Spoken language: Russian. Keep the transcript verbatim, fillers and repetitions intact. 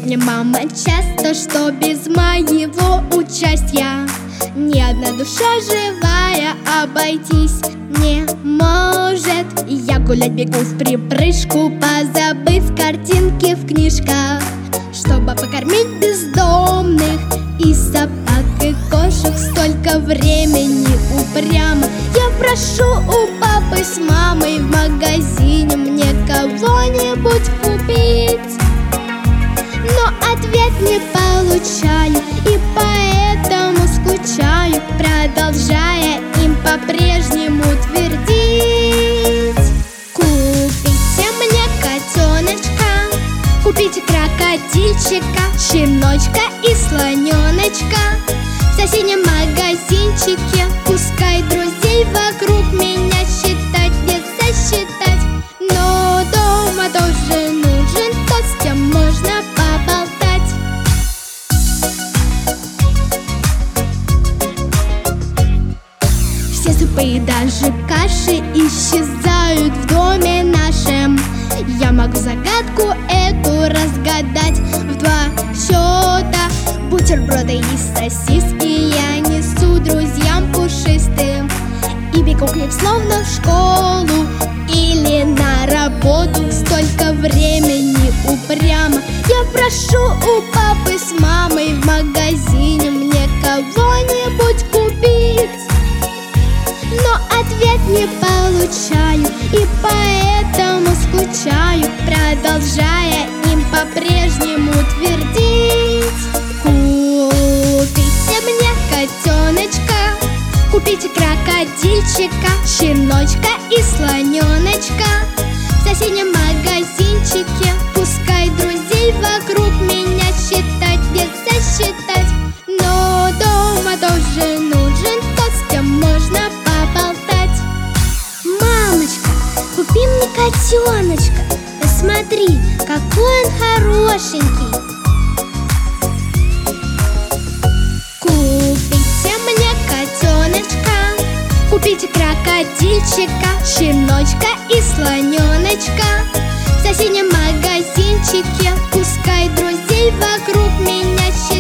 мне мама часто, что без моего участия ни одна душа живая обойтись не может. И я гулять бегу в припрыжку, позабыв картинки в книжках, чтобы покормить бездомных и собак, и кошек. Столько времени упрямо я прошу у папы с мамой в магазине мне кого-нибудь купить, но ответ не получаю, и поэтому скучаю, продолжая им по-прежнему твердить: купите мне котеночка, купите крокодильчика, щеночка и слоненочка в соседнем магазинчике. Пускай друзей вокруг меня считать не сосчитать, но дома тоже нужен тот, с кем можно поболтать. Все супы и даже каши исчезают в доме нашем. Я могу загадку эту разгадать в два счета. Бутерброды и сосиски я несу друзьям пушистым и бегу к ним словно в школу или на работу. Столько времени упрямо я прошу у папы с мамой в магазине мне кого-нибудь купить, но ответ не получаю, и поэтому скучаю, продолжая им по-прежнему твердить: купите мне котеночка, купите крокодильчика, щеночка и слоненочка в соседнем магазинчике. Пускай друзей вокруг меня считать не сосчитать, но дома тоже нужен тот, с кем можно поболтать. Мамочка, купи мне котеночка, посмотри, какой он хорошенький. Купите мне котеночка, купите крокодильчика, щеночка и слоненочка в соседнем магазинчике. Пускай друзей вокруг меня считать